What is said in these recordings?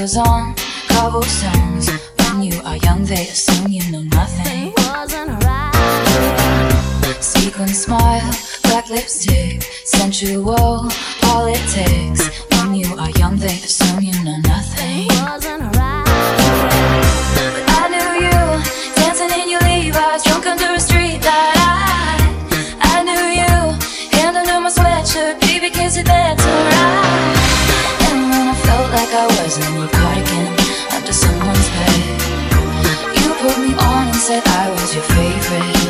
heels on cobblestones. When you are young, they assume you know nothing. Sequin smile, black lipstick, sensual politics. When you are young, they assume you know nothing. But I knew you, dancing in your Levi's, drunk under a street light. I knew you, hand under my sweatshirt, baby, kiss it better, right? And when I felt like I was in your cardigan, under someone's bed, you put me on and said I was your favorite.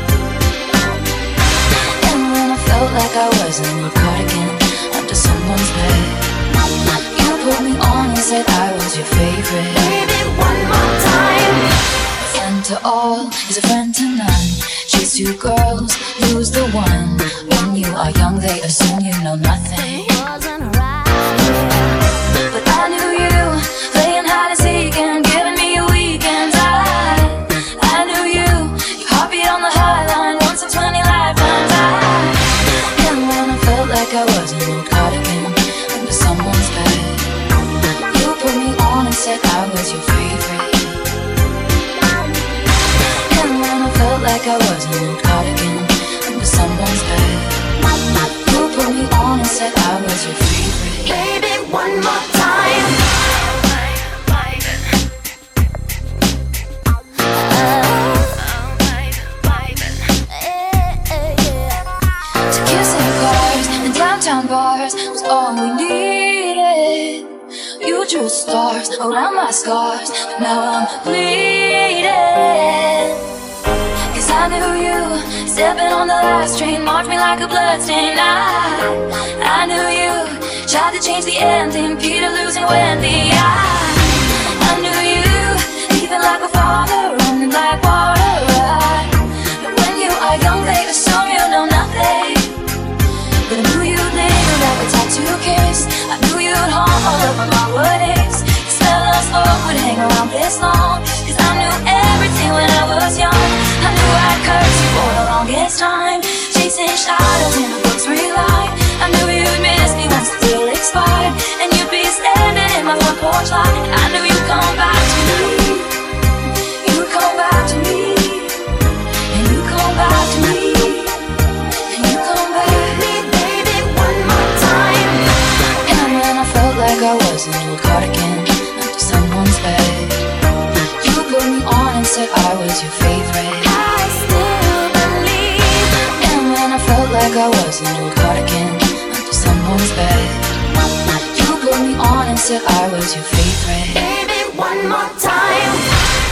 And when I felt like I was in your cardigan, under someone's bed, you put me on and said I was your favorite. Baby, one more time. A friend to all is a friend to none. Chase two girls, lose the one. When you are young, they assume you know nothing. But I knew you, playing hide and seek and giving me your weekends. I knew you, your heartbeat on the high line, once in 20 lifetimes. And when I felt like I was in your cardigan, under someone's bed, you put me on and said I was your favorite. And when I felt like I was in your cardigan, under someone's bed, you put me on and said I was your favorite. Baby, one more time. To kissing cars and downtown bars was all we needed. You drew stars around my scars, but now I'm bleeding. Cause I knew you, stepping on the last train, marked me like a bloodstain. I knew you, tried to change the ending, Peter losing Wendy. I knew you, leaving like a father, running like water. But when you are young, they assume you know nothing. But I knew you'd linger like a tattoo kiss. I knew you'd haunt all over my weddings. The smell of smoke would hang around this long. Cause I knew everything when I was young. I knew I'd curse you for the longest time, chasing shadows in a book's relight. I knew you'd miss me once the deal expired, and you'd be standing in my front porch light. I knew you'd come back to me. You'd come back to me. And you'd come back to me. And you'd come back to me. Baby, one more time. And when I felt like I was in your cardigan, under someone's bed, you put me on and said I was your favorite. I still believe. And when I felt like I was in your cardigan, under someone's bed, you put me on and said I was your favorite. Baby, one more time.